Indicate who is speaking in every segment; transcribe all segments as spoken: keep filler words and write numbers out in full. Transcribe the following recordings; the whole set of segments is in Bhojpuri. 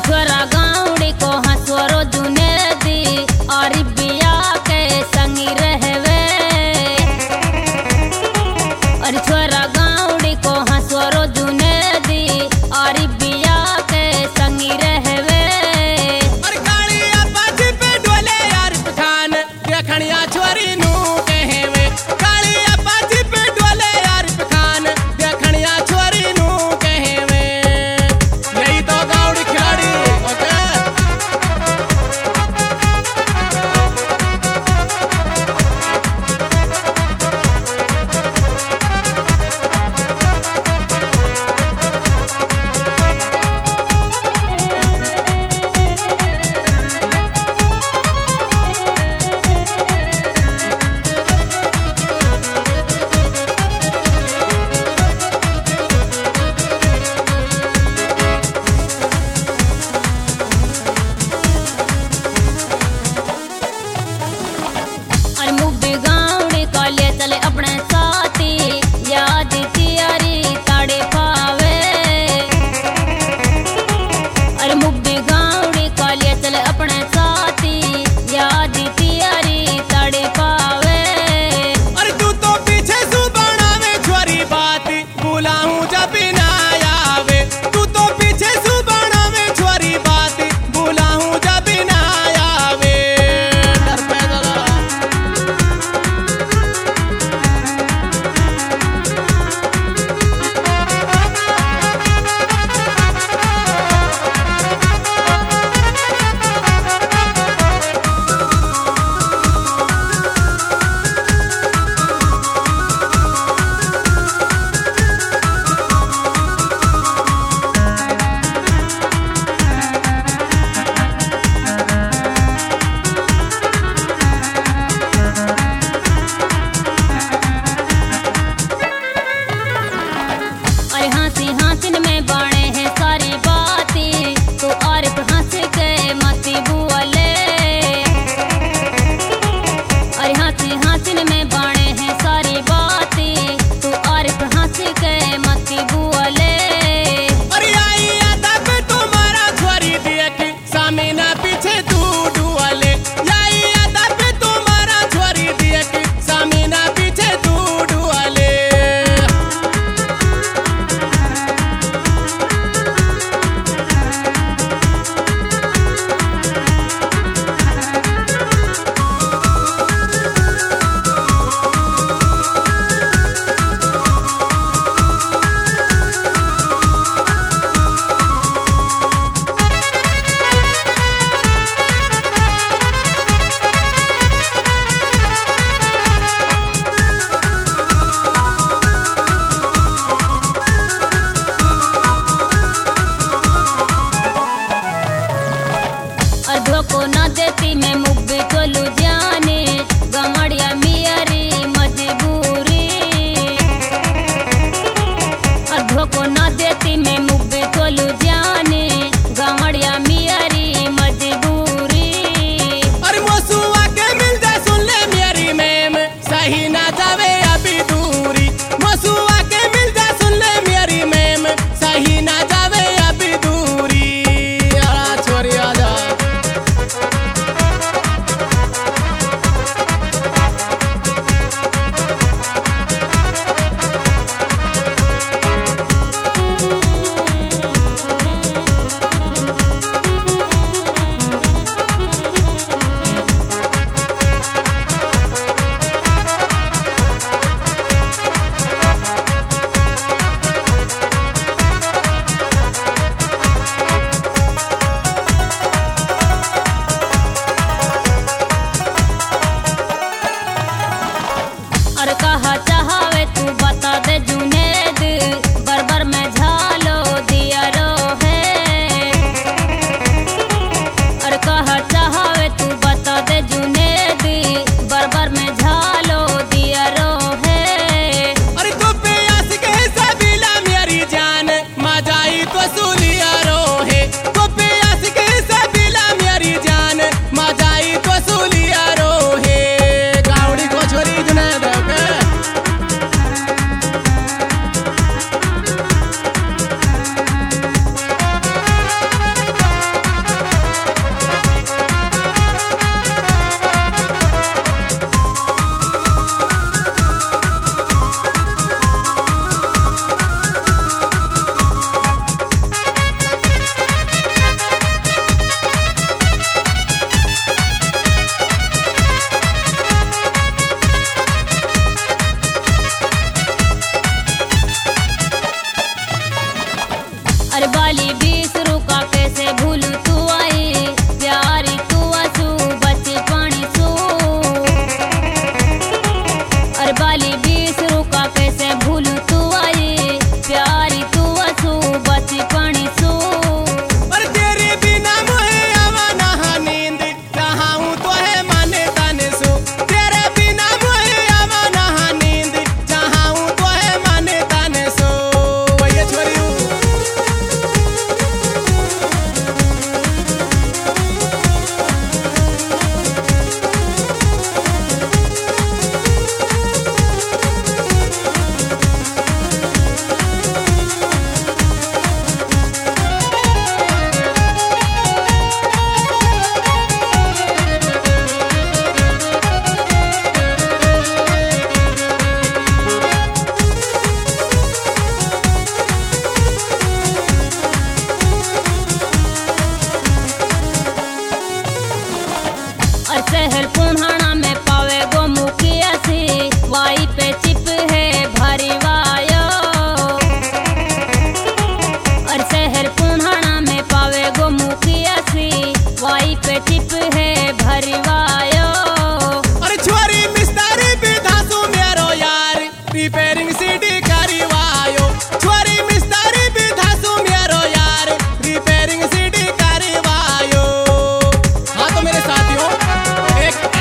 Speaker 1: छोरा गाउडी को हंसवरो दुने दी और बिया के संगी रहवे। और छोरा गाउडी को हंसवरो दुने दी और बिया के संगी रहवे।
Speaker 2: और कालिया पाछी पे डोले यार पठान देखनिया छोरी नू कहवे। कालिया पाछी पे डोले यार पठान देखनिया छोरी नू कहवे। यही तो गाउडी खिलाड़ी ओके।
Speaker 1: शहर पुन्हाना में पावे गो मुखिया सी वाई पे चिप है भरी वायो। और शहर पुन्हाना में पावे गो मुखिया सी वाई पे चिप है भरी वायो।
Speaker 2: और छोरी मिस्त्री भी धासु मेरो यार रिपेयरिंग सीडी करवायो। छोरी मिस्त्री भी धासु मेरो यार रिपेयरिंग सीडी करवायो। हाँ तो मेरे साथियों एक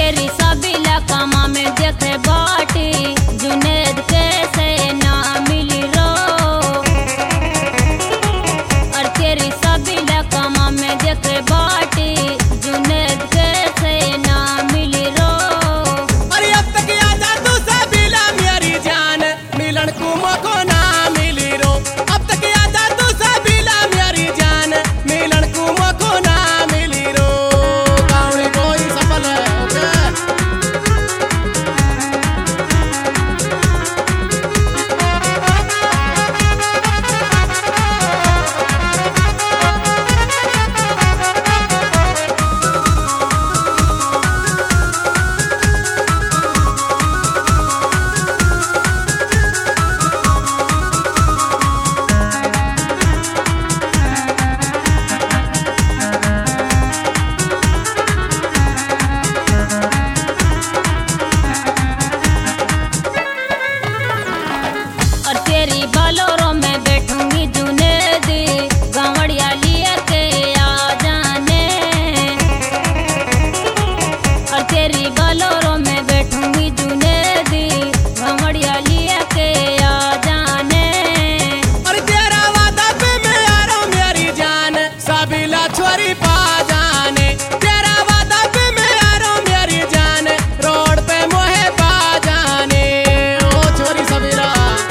Speaker 1: तेरी सबीला कामा में देखे बाटी जुनेद कैसे ना मिली रो। और तेरी सबीला कामा में देखे बाटी जुनेद कैसे ना मिली रो।
Speaker 2: अरे अब तक याद आ तू सबीला मेरी जान मिलन को मौको ना मिली रो। अब तक याद आ तू सबीला मेरी जान मिलन को मौको ना मिली रो। गाँव कोई सफल है ओके।
Speaker 1: और तेरी बलोरों में बैठूंगी जुनेदी गावड़िया लिए के आ जाने। और तेरी बलोरों में बैठूंगी जुनेदी गावड़िया लिए के आ जाने।
Speaker 2: अरे तेरा वादा पे मैं आ रहा हूँ मेरी जान सबीला छोरी पा जाने। तेरा वादा पे मैं आ रहा हूँ मेरी जान रोड पे मोहे पा जाने। ओ छोरी सबीला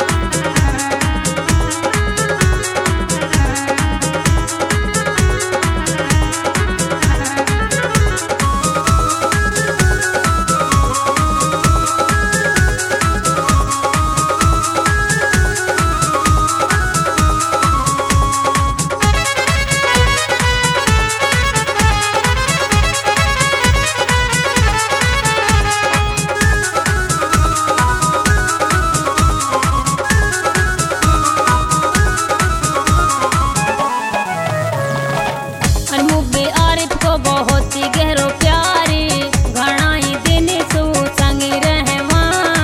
Speaker 1: और मुब्बी आरिफ को बहुत ही गहरो प्यारी घना ही दिन सू संगी रहवा।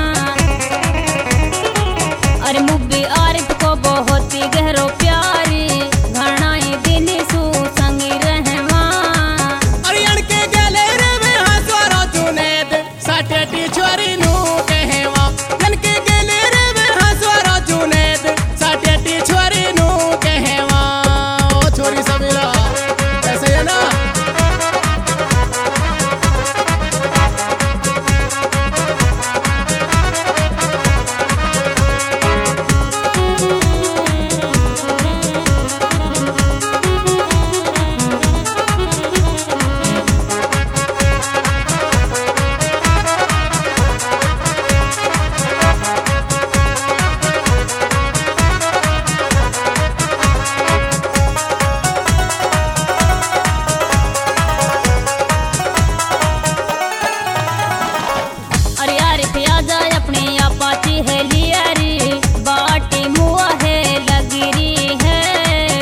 Speaker 1: और मुब्बी आरिफ को बहुत ही गहरो प्यारी घना ही दिन सू संगी रहवा।
Speaker 2: अरे अणके गले रे में हंसवारो जुनेद साटेटी छोरी नू कहवा। अणके गले रे में हंसवारो जुनेद साटेटी छोरी नू कहवा। ओ छोरी सबीला ऐसे है ना।
Speaker 1: और यार पिया जाए अपनी आपाची है लियारी बाटी मुआ है लगरी है।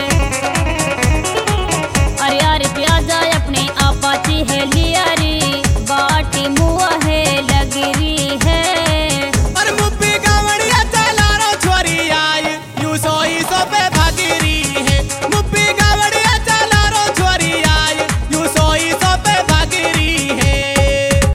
Speaker 1: और यार पिया जाए अपनी आपाची है लियारी बाटी मुआ है लगरी है।
Speaker 2: और मुब्बी गावड़िया चला रो छोरी आई यू सोई सो पे